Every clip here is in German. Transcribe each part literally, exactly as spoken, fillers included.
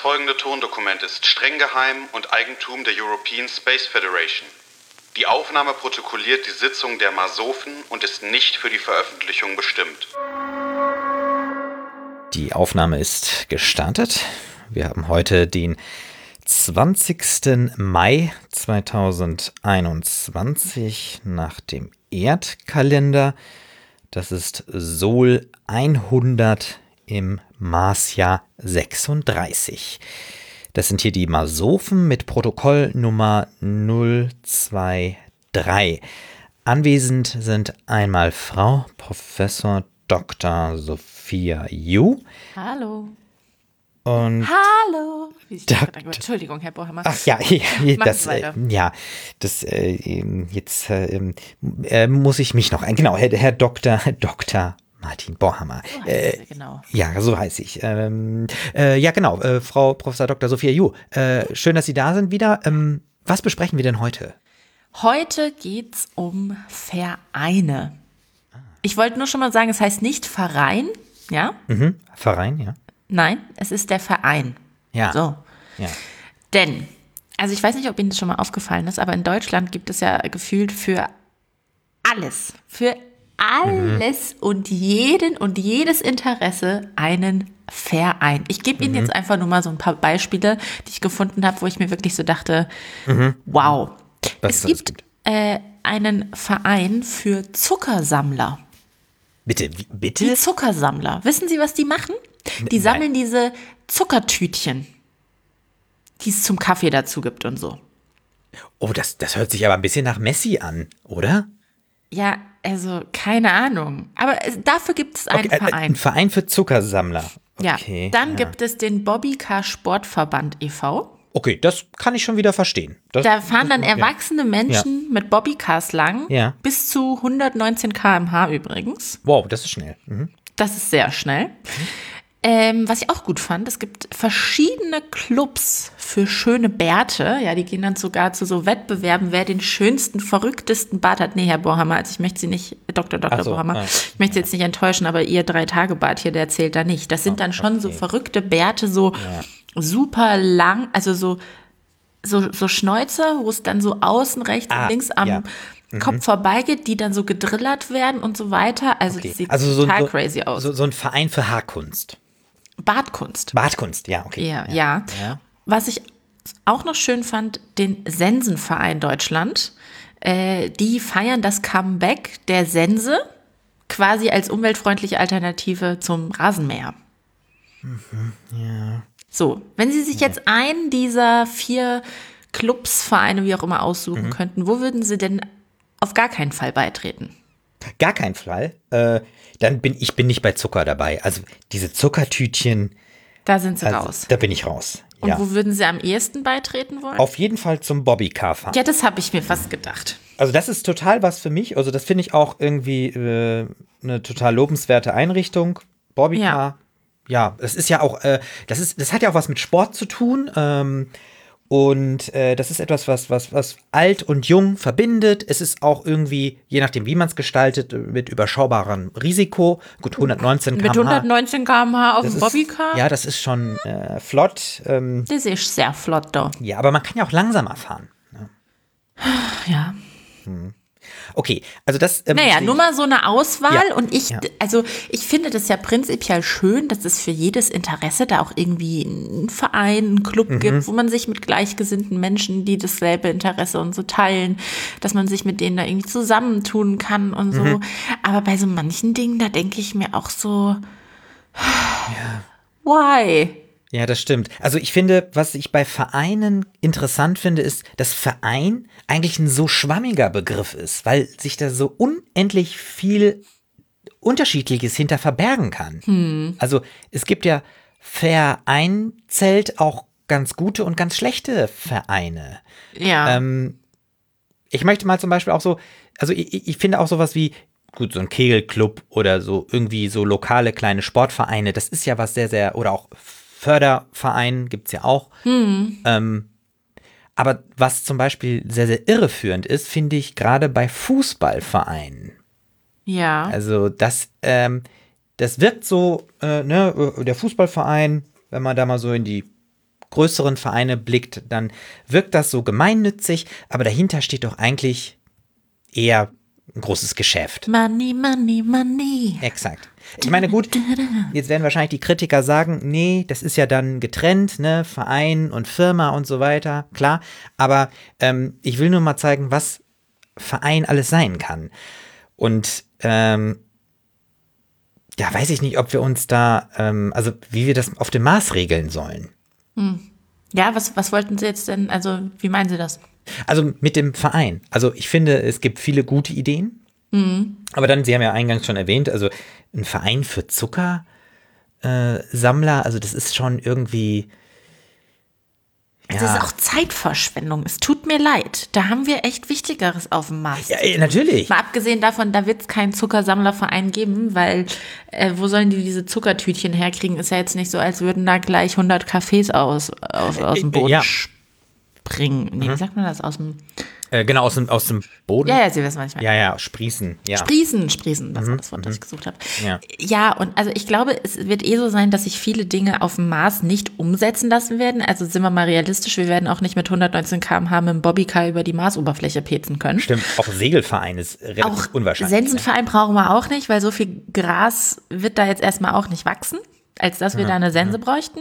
folgende Tondokument ist streng geheim und Eigentum der European Space Federation. Die Aufnahme protokolliert die Sitzung der Masofen und ist nicht für die Veröffentlichung bestimmt. Die Aufnahme ist gestartet. Wir haben heute den zwanzigsten Mai zweitausendeinundzwanzig nach dem Erdkalender. Das ist Sol hundert im Marsjahr sechsunddreißig. Das sind hier die Masofen mit Protokollnummer null zwei drei. Anwesend sind einmal Frau Professor Doktor Sophia Yu. Hallo. Und Hallo. Wie Dok- Entschuldigung, Herr Bohammer. Ach ja, ja, Machen das, Sie weiter. äh, ja, das äh, jetzt äh, äh, muss ich mich noch ein. Genau, Herr, Herr Doktor Doktor Martin Bohammer. So heißt Äh, sie, genau. Ja, so heiße ich. Ähm, äh, ja, genau, äh, Frau Professor Doktor Sophia Yu. Äh, schön, dass Sie da sind wieder. Ähm, was besprechen wir denn heute? Heute geht's um Vereine. Ich wollte nur schon mal sagen, es heißt nicht Verein, ja? Mhm. Verein, ja. Nein, es ist der Verein. Ja. So. Ja. Denn, also ich weiß nicht, ob Ihnen das schon mal aufgefallen ist, aber in Deutschland gibt es ja gefühlt für alles, für alles mhm. und jeden und jedes Interesse einen Verein. Ich gebe Ihnen mhm. jetzt einfach nur mal so ein paar Beispiele, die ich gefunden habe, wo ich mir wirklich so dachte, mhm. wow. Was es ist alles gibt äh, einen Verein für Zuckersammler. Bitte, wie- Die bitte? Zuckersammler. Wissen Sie, was die machen? Die Nein. sammeln diese Zuckertütchen, die es zum Kaffee dazu gibt und so. Oh, das, das hört sich aber ein bisschen nach Messi an, oder? Ja, also keine Ahnung. Aber es, dafür gibt es einen Okay, äh, Verein. Ein Verein für Zuckersammler. Ja, Okay, dann ja. gibt es den Bobbycar Sportverband e V. Okay, das kann ich schon wieder verstehen. Das, Da fahren dann das- erwachsene Menschen mit Bobbycars lang, Ja. bis zu hundertneunzehn Kilometer pro Stunde übrigens. Wow, das ist schnell. Mhm. Das ist sehr schnell. Ähm, was ich auch gut fand, es gibt verschiedene Clubs für schöne Bärte. Ja, die gehen dann sogar zu so Wettbewerben, wer den schönsten, verrücktesten Bart hat. Nee, Herr Bohammer, also ich möchte Sie nicht, Doktor Doktor Ach so, Bohammer, ah. ich möchte Sie jetzt nicht enttäuschen, aber Ihr Drei-Tage-Bart hier, der zählt da nicht. Das sind dann schon so okay. verrückte Bärte, so super lang, also so, so, so Schnäuzer, wo es dann so außen rechts Ah, und links am ja. Kopf vorbeigeht, die dann so gedrillert werden und so weiter. Also Okay. das sieht Also so, total so, crazy aus. So, so ein Verein für Haarkunst. Bartkunst. Bartkunst, ja, okay. Ja, ja. Ja. Was ich auch noch schön fand, den Sensenverein Deutschland. Äh, die feiern das Comeback der Sense quasi als umweltfreundliche Alternative zum Rasenmäher. Ja. So, wenn Sie sich jetzt einen dieser vier Clubs, Vereine, wie auch immer, aussuchen Mhm. könnten, wo würden Sie denn auf gar keinen Fall beitreten? Gar kein Fall. Äh, dann bin ich bin nicht bei Zucker dabei. Also diese Zuckertütchen, Da sind Sie also, raus. da bin ich raus. Und Ja. wo würden Sie am ehesten beitreten wollen? Auf jeden Fall zum Bobbycar-Fahren. Ja, das habe ich mir fast gedacht. Also das ist total was für mich. Also das finde ich auch irgendwie äh, eine total lobenswerte Einrichtung. Bobbycar. Ja, es ist ja auch, äh, das ist, das hat ja auch was mit Sport zu tun. Ähm, und äh, das ist etwas, was, was, was alt und jung verbindet. Es ist auch irgendwie, je nachdem, wie man es gestaltet, mit überschaubarem Risiko. Gut, hundertneunzehn Mit Kilometer pro Stunde. hundertneunzehn Kilometer pro Stunde auf Das dem ist- Bobbycar? Ja, das ist schon äh, flott. Ähm, Das ist sehr flott da. ja, aber man kann ja auch langsamer fahren. Ja. Okay, also das. Ähm, Naja, sehe nur ich- mal so eine Auswahl Ja, und ich, ja. also ich finde das ja prinzipiell schön, dass es für jedes Interesse da auch irgendwie einen Verein, einen Club Mhm. gibt, wo man sich mit gleichgesinnten Menschen, die dasselbe Interesse und so teilen, dass man sich mit denen da irgendwie zusammentun kann und so. Mhm. Aber bei so manchen Dingen, da denke ich mir auch so, why? Ja, das stimmt. Also ich finde, was ich bei Vereinen interessant finde, ist, dass Verein eigentlich ein so schwammiger Begriff ist, weil sich da so unendlich viel Unterschiedliches hinter verbergen kann. Also es gibt ja vereinzelt auch ganz gute und ganz schlechte Vereine. Ja. Ähm, ich möchte mal zum Beispiel auch so, also ich, ich finde auch sowas wie, gut, so ein Kegelclub oder so irgendwie so lokale kleine Sportvereine, das ist ja was sehr, sehr, oder auch Förderverein gibt's ja auch. Ähm, aber was zum Beispiel sehr, sehr irreführend ist, finde ich gerade bei Fußballvereinen. ja. Also das, ähm, das wirkt so, äh, ne, der Fußballverein, wenn man da mal so in die größeren Vereine blickt, dann wirkt das so gemeinnützig, aber dahinter steht doch eigentlich eher ein großes Geschäft. Money, money, money. Exakt. Ich meine, gut, jetzt werden wahrscheinlich die Kritiker sagen, nee, das ist ja dann getrennt, ne, Verein und Firma und so weiter, klar. Aber ähm, ich will nur mal zeigen, was Verein alles sein kann. Und ähm, ja, weiß ich nicht, ob wir uns da, ähm, also wie wir das auf dem Mars regeln sollen. Hm. Ja, was, was wollten Sie jetzt denn, also wie meinen Sie das? Also mit dem Verein. Also ich finde, es gibt viele gute Ideen. Mhm. Aber dann, Sie haben ja eingangs schon erwähnt, also ein Verein für Zuckersammler, äh, also das ist schon irgendwie. Es ja. ist auch Zeitverschwendung. Es tut mir leid. Da haben wir echt Wichtigeres auf dem Mars. Ja, natürlich. Mal abgesehen davon, da wird es keinen Zuckersammlerverein geben, weil äh, wo sollen die diese Zuckertütchen herkriegen? Ist ja jetzt nicht so, als würden da gleich hundert Cafés aus, aus, aus dem Boden ja. springen. Nee, mhm. wie sagt man das? Aus dem Äh, genau, aus dem, aus dem Boden. Ja, ja, Sie wissen, was ich meine. Ja, ja, sprießen. Ja. Sprießen, sprießen, das mhm. war das Wort, das ich gesucht habe. Ja. ja, und also ich glaube, es wird eh so sein, dass sich viele Dinge auf dem Mars nicht umsetzen lassen werden. Also sind wir mal realistisch, wir werden auch nicht mit hundertneunzehn Kilometer pro Stunde mit dem Bobbycar über die Marsoberfläche petzen können. Stimmt, auch Segelverein ist relativ auch unwahrscheinlich. Sensenverein ne? brauchen wir auch nicht, weil so viel Gras wird da jetzt erstmal auch nicht wachsen, als dass wir mhm. da eine Sense mhm. bräuchten.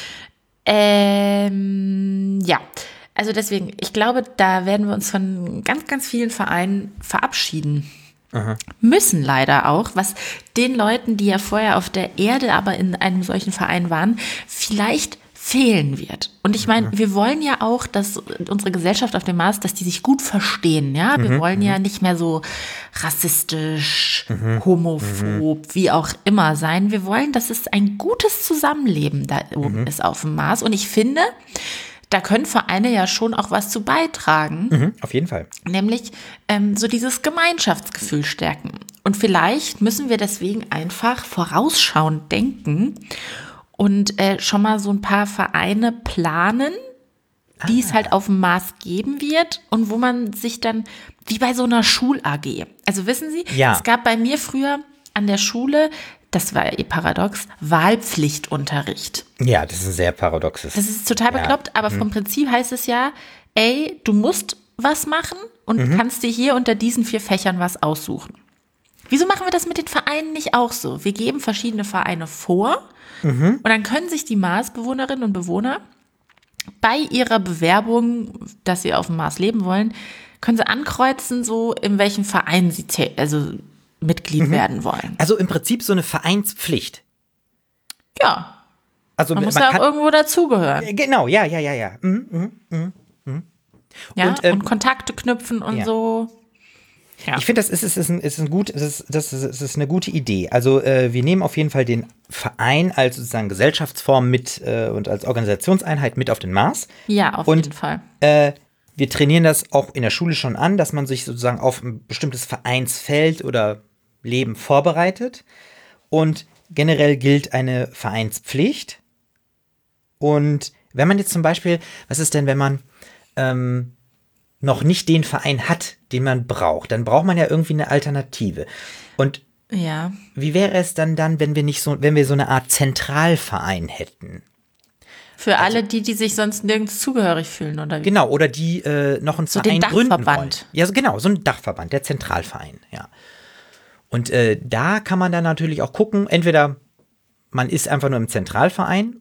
Ähm, ja. Also deswegen, ich glaube, da werden wir uns von ganz, ganz vielen Vereinen verabschieden. Aha. Müssen leider auch, was den Leuten, die ja vorher auf der Erde aber in einem solchen Verein waren, vielleicht fehlen wird. Und ich meine, wir wollen ja auch, dass unsere Gesellschaft auf dem Mars, dass die sich gut verstehen, ja. Wir mhm, wollen ja nicht mehr so rassistisch, mhm, homophob, mhm. wie auch immer sein. Wir wollen, dass es ein gutes Zusammenleben da oben mhm. ist auf dem Mars. Und ich finde, da können Vereine ja schon auch was zu beitragen. Mhm, auf jeden Fall. Nämlich ähm, so dieses Gemeinschaftsgefühl stärken. Und vielleicht müssen wir deswegen einfach vorausschauend denken und äh, schon mal so ein paar Vereine planen, die ah. es halt auf dem Mars geben wird und wo man sich dann, wie bei so einer Schul-A G. Also wissen Sie, ja. es gab bei mir früher an der Schule, das war eh paradox, Wahlpflichtunterricht. Ja, das ist ein sehr paradoxes. Das ist total bekloppt, ja. aber vom Prinzip heißt es ja, ey, du musst was machen und mhm. kannst dir hier unter diesen vier Fächern was aussuchen. Wieso machen wir das mit den Vereinen nicht auch so? Wir geben verschiedene Vereine vor mhm. und dann können sich die Marsbewohnerinnen und Bewohner bei ihrer Bewerbung, dass sie auf dem Mars leben wollen, können sie ankreuzen, so in welchem Verein sie also Mitglied mhm. werden wollen. Also im Prinzip so eine Vereinspflicht. Ja. Also man muss man ja auch irgendwo dazugehören. Genau, ja, ja, ja, ja. Mhm, mhm, mhm, mhm. Ja, und, ähm, und Kontakte knüpfen und ja. so. Ja. Ich finde, das ist, ist, ist, ein, ist, ein gut, ist, das ist, ist eine gute Idee. Also äh, wir nehmen auf jeden Fall den Verein als sozusagen Gesellschaftsform mit äh, und als Organisationseinheit mit auf den Mars. Ja, auf und, jeden Fall. Äh, wir trainieren das auch in der Schule schon an, dass man sich sozusagen auf ein bestimmtes Vereinsfeld oder Leben vorbereitet. Und generell gilt eine Vereinspflicht. Und wenn man jetzt zum Beispiel, was ist denn, wenn man ähm, noch nicht den Verein hat, den man braucht, dann braucht man ja irgendwie eine Alternative. Und ja. wie wäre es dann dann, wenn wir nicht so, wenn wir so eine Art Zentralverein hätten? Für alle die, die sich sonst nirgends zugehörig fühlen, oder wie? Genau, oder die äh, noch einen so Verein den gründen Dachverband. wollen. Ja, so, genau, so ein Dachverband, der Zentralverein, ja. Und äh, da kann man dann natürlich auch gucken, entweder man ist einfach nur im Zentralverein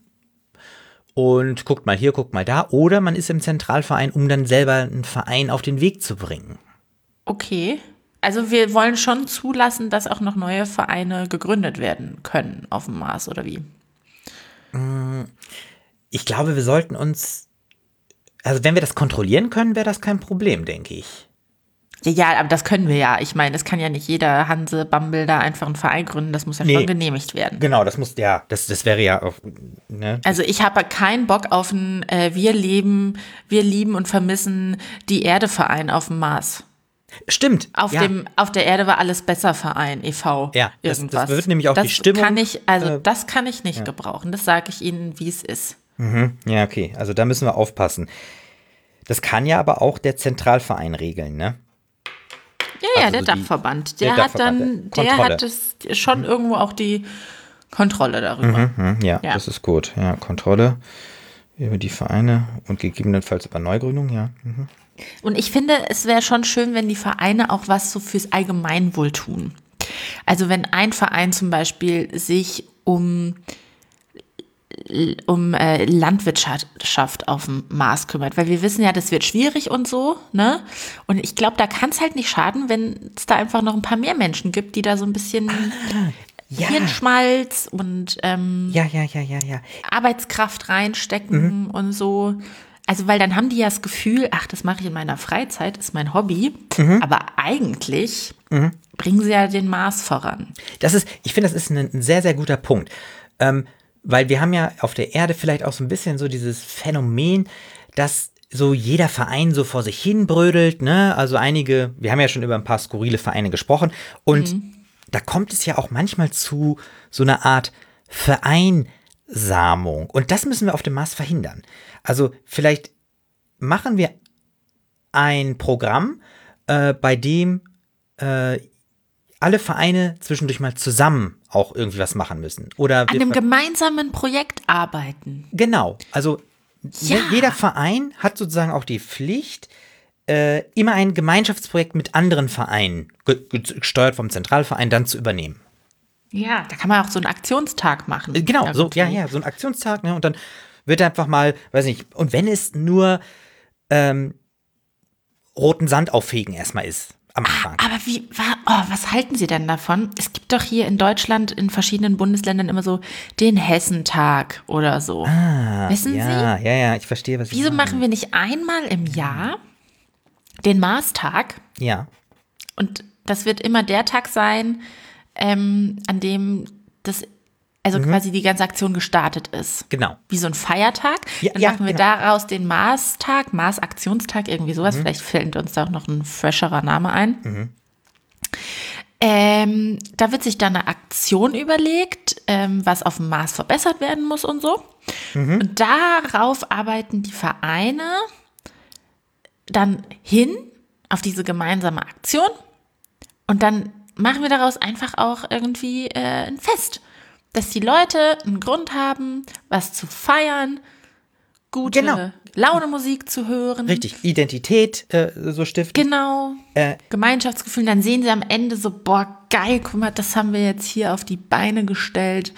und guckt mal hier, guckt mal da, oder man ist im Zentralverein, um dann selber einen Verein auf den Weg zu bringen. Okay, also wir wollen schon zulassen, dass auch noch neue Vereine gegründet werden können auf dem Mars, oder wie? Ich glaube, wir sollten uns, also wenn wir das kontrollieren können, wäre das kein Problem, denke ich. Ja, aber das können wir ja. Ich meine, es kann ja nicht jeder Hanse Bumble da einfach einen Verein gründen. Das muss ja nee, schon genehmigt werden. Genau, das muss, ja, das, das wäre ja auch, ne? Also ich habe keinen Bock auf ein äh, Wir leben, wir lieben und vermissen die Erde-Verein auf dem Mars. Stimmt. Auf, ja. dem, auf der Erde war alles besser Verein, e V Ja, das, irgendwas. das wird nämlich auch das die Stimmung. Kann ich, also äh, das kann ich nicht ja. gebrauchen. Das sage ich Ihnen, wie es ist. Mhm. Ja, okay. Also da müssen wir aufpassen. Das kann ja aber auch der Zentralverein regeln, ne? Ja, ja, also der so Dachverband. Der, der hat Dachverband, dann, der der hat es schon mhm. irgendwo auch die Kontrolle darüber. Mhm, ja, ja, das ist gut. Ja, Kontrolle. Über die Vereine und gegebenenfalls über Neugründung, ja. Mhm. Und ich finde, es wäre schon schön, wenn die Vereine auch was so fürs Allgemeinwohl tun. Also wenn ein Verein zum Beispiel sich um, um äh, Landwirtschaft auf dem Mars kümmert, weil wir wissen ja, das wird schwierig und so, ne? Und ich glaube, da kann es halt nicht schaden, wenn es da einfach noch ein paar mehr Menschen gibt, die da so ein bisschen ah, ja. Hirnschmalz und ähm, ja, ja, ja, ja, ja. Arbeitskraft reinstecken mhm. und so. Also, weil dann haben die ja das Gefühl, ach, das mache ich in meiner Freizeit, ist mein Hobby. Mhm. Aber eigentlich mhm. bringen sie ja den Mars voran. Das ist, ich finde, das ist ein, ein sehr, sehr guter Punkt. Ähm, weil wir haben ja auf der Erde vielleicht auch so ein bisschen so dieses Phänomen, dass so jeder Verein so vor sich hin brödelt, ne? Also einige, wir haben ja schon über ein paar skurrile Vereine gesprochen. Und mhm. da kommt es ja auch manchmal zu so einer Art Vereinsamung. Und das müssen wir auf dem Mars verhindern. Also vielleicht machen wir ein Programm, äh, bei dem äh, alle Vereine zwischendurch mal zusammen auch irgendwie was machen müssen. Oder an einem gemeinsamen Projekt arbeiten. Genau. Also ja. jeder Verein hat sozusagen auch die Pflicht, äh, immer ein Gemeinschaftsprojekt mit anderen Vereinen, ge- gesteuert vom Zentralverein, dann zu übernehmen. Ja, da kann man auch so einen Aktionstag machen. Genau, so, ja, ja, so ein Aktionstag, ne? Und dann wird einfach mal, weiß nicht, und wenn es nur ähm, roten Sand auffegen erstmal ist am Anfang. Ah, aber wie, oh, was halten Sie denn davon? Es gibt doch hier in Deutschland in verschiedenen Bundesländern immer so den Hessentag oder so. Ah, Wissen ja, Sie? Ja, ja, ja, ich verstehe, was Sie Wieso sagen. machen wir nicht einmal im Jahr den Marstag? Ja. Und das wird immer der Tag sein, ähm, an dem das Also mhm. quasi die ganze Aktion gestartet ist. Genau. Wie so ein Feiertag. Ja, Dann ja, machen wir genau. daraus den Mars-Tag, Mars-Aktionstag, irgendwie sowas. Mhm. Vielleicht fällt uns da auch noch ein fresherer Name ein. Mhm. Ähm, da wird sich dann eine Aktion überlegt, ähm, was auf dem Mars verbessert werden muss und so. Mhm. Und darauf arbeiten die Vereine dann hin, auf diese gemeinsame Aktion. Und dann machen wir daraus einfach auch irgendwie äh, ein Fest. Dass die Leute einen Grund haben, was zu feiern, gute genau. Laune-Musik zu hören. Richtig, Identität äh, so stiften. Genau, äh, Gemeinschaftsgefühl. Dann sehen sie am Ende so, boah, geil, guck mal, das haben wir jetzt hier auf die Beine gestellt.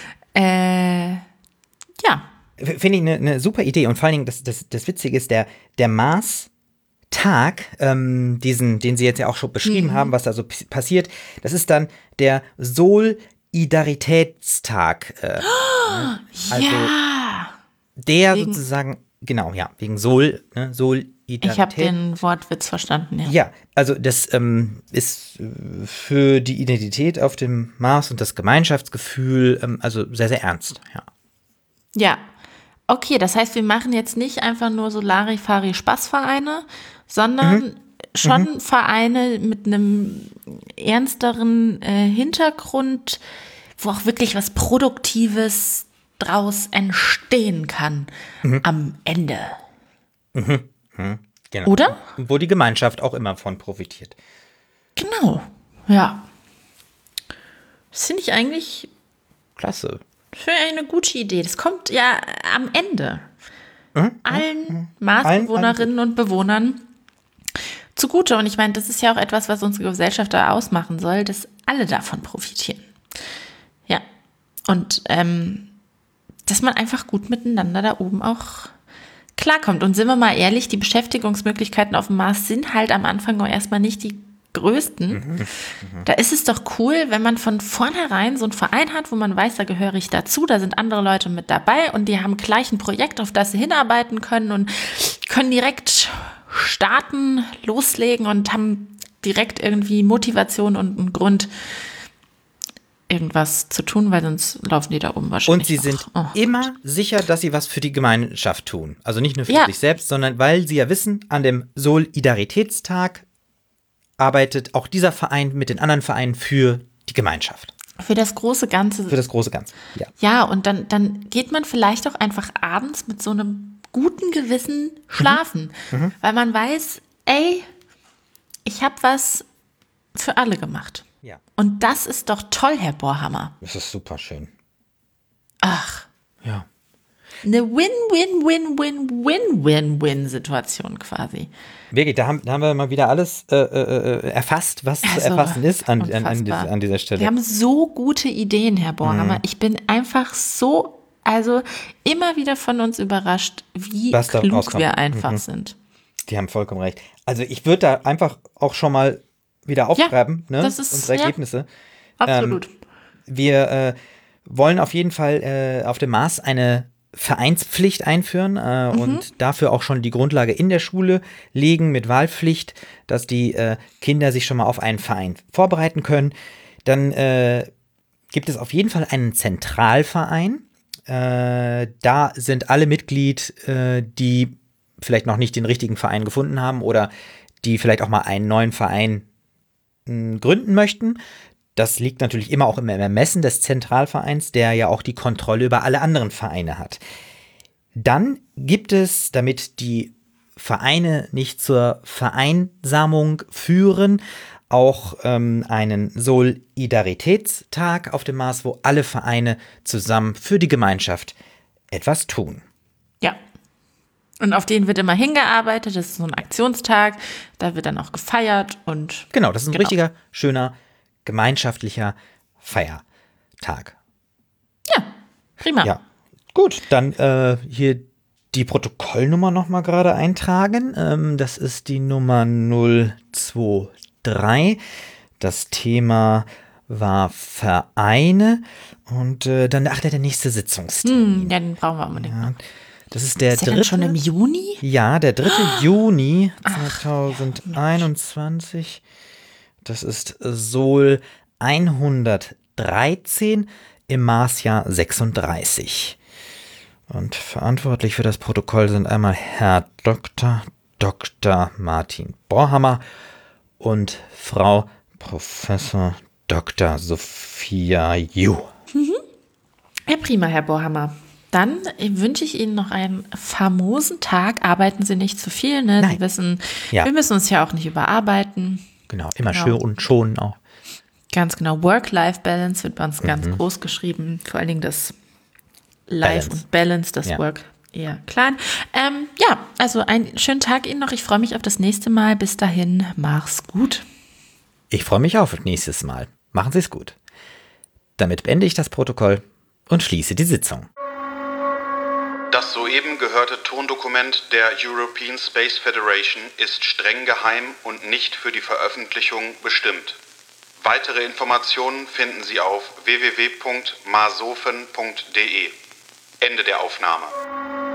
Äh, ja. Finde ich eine ne super Idee. Und vor allen Dingen, das, das, das Witzige ist, der, der Mars-Tag, ähm, diesen, den Sie jetzt ja auch schon beschrieben mhm. haben, was da so p- passiert, das ist dann der Sol- Solidaritätstag. Äh, ne? Also ja. der wegen, sozusagen, genau, ja, wegen Sol, ne, Solidarität. Ich habe den Wortwitz verstanden, ja. Ja, also das ähm, ist für die Identität auf dem Mars und das Gemeinschaftsgefühl, ähm, also sehr, sehr ernst, ja. Ja, okay, das heißt, wir machen jetzt nicht einfach nur so Larifari-Spaßvereine, sondern mhm. schon mhm. Vereine mit einem ernsteren äh, Hintergrund, wo auch wirklich was Produktives draus entstehen kann mhm. am Ende. Mhm. Mhm. Genau. Oder? Wo die Gemeinschaft auch immer von profitiert. Genau, ja. Das finde ich eigentlich klasse. Für eine gute Idee. Das kommt ja am Ende mhm. allen mhm. Marsbewohnerinnen und Bewohnern zugute. Und ich meine, das ist ja auch etwas, was unsere Gesellschaft da ausmachen soll, dass alle davon profitieren. Ja. Und ähm, dass man einfach gut miteinander da oben auch klarkommt. Und sind wir mal ehrlich, die Beschäftigungsmöglichkeiten auf dem Mars sind halt am Anfang auch erstmal nicht die größten. Mhm. Mhm. Da ist es doch cool, wenn man von vornherein so einen Verein hat, wo man weiß, da gehöre ich dazu, da sind andere Leute mit dabei und die haben gleich ein Projekt, auf das sie hinarbeiten können und können direkt starten, loslegen und haben direkt irgendwie Motivation und einen Grund, irgendwas zu tun, weil sonst laufen die da oben wahrscheinlich. Und sie sind oh, immer Gott. sicher, dass sie was für die Gemeinschaft tun. Also nicht nur für ja. sich selbst, sondern weil sie ja wissen, an dem Solidaritätstag arbeitet auch dieser Verein mit den anderen Vereinen für die Gemeinschaft. Für das große Ganze. Für das große Ganze, ja. Ja, und dann, dann geht man vielleicht auch einfach abends mit so einem guten Gewissen schlafen. Mhm. Mhm. Weil man weiß, ey, ich habe was für alle gemacht. Ja. Und das ist doch toll, Herr Bohrhammer. Das ist super schön. Ach. Ja. eine Win-Win-Win-Win-Win-Win-Situation quasi. Wirklich, da haben, da haben wir mal wieder alles äh, äh, erfasst, was also, zu erfassen ist an, an, an, dieser, an dieser Stelle. Wir haben so gute Ideen, Herr Bohrhammer. Mhm. Ich bin einfach so, also immer wieder von uns überrascht, wie was klug wir einfach mhm. sind. Die haben vollkommen recht. Also ich würde da einfach auch schon mal wieder aufschreiben, ja, ne, das ist, unsere Ergebnisse. Ja, absolut. Ähm, wir äh, wollen auf jeden Fall äh, auf dem Mars eine Vereinspflicht einführen äh, mhm. und dafür auch schon die Grundlage in der Schule legen mit Wahlpflicht, dass die äh, Kinder sich schon mal auf einen Verein vorbereiten können. Dann äh, gibt es auf jeden Fall einen Zentralverein. Äh, da sind alle Mitglied, äh, die vielleicht noch nicht den richtigen Verein gefunden haben oder die vielleicht auch mal einen neuen Verein mh, gründen möchten. Das liegt natürlich immer auch im Ermessen des Zentralvereins, der ja auch die Kontrolle über alle anderen Vereine hat. Dann gibt es, damit die Vereine nicht zur Vereinsamung führen, auch ähm, einen Solidaritätstag auf dem Mars, wo alle Vereine zusammen für die Gemeinschaft etwas tun. Ja. Und auf den wird immer hingearbeitet. Das ist so ein Aktionstag. Da wird dann auch gefeiert und. Genau, das ist ein genau. richtiger, schöner, gemeinschaftlicher Feiertag. Ja, prima. Ja, gut, dann äh, hier die Protokollnummer nochmal gerade eintragen. Ähm, das ist die Nummer null zwei drei. Das Thema war Vereine und äh, dann, ach, der nächste Sitzungstermin. Hm, den brauchen wir unbedingt ja, noch. Das ist der ist der dritte. Schon im Juni? Ja, der dritte Juni zweitausendeinundzwanzig. Ach, das ist Sol hundertdreizehn im Marsjahr sechsunddreißig. Und verantwortlich für das Protokoll sind einmal Herr Doktor Doktor Martin Bohrhammer und Frau Professor Doktor Sophia Ju. Mhm. Ja, prima, Herr Bohrhammer. Dann wünsche ich Ihnen noch einen famosen Tag. Arbeiten Sie nicht zu viel, ne? Nein. Sie wissen, ja. wir müssen uns ja auch nicht überarbeiten. Genau, immer genau. schön und schonen auch. Ganz genau. Work-Life-Balance wird bei uns mhm. ganz groß geschrieben. Vor allen Dingen das Life Balance. und Balance, das ja. Work eher klein. Ähm, ja, also einen schönen Tag Ihnen noch. Ich freue mich auf das nächste Mal. Bis dahin, mach's gut. Ich freue mich auf nächstes Mal. Machen Sie es gut. Damit beende ich das Protokoll und schließe die Sitzung. Das soeben gehörte Tondokument der European Space Federation ist streng geheim und nicht für die Veröffentlichung bestimmt. Weitere Informationen finden Sie auf w w w punkt marsophen punkt d e. Ende der Aufnahme.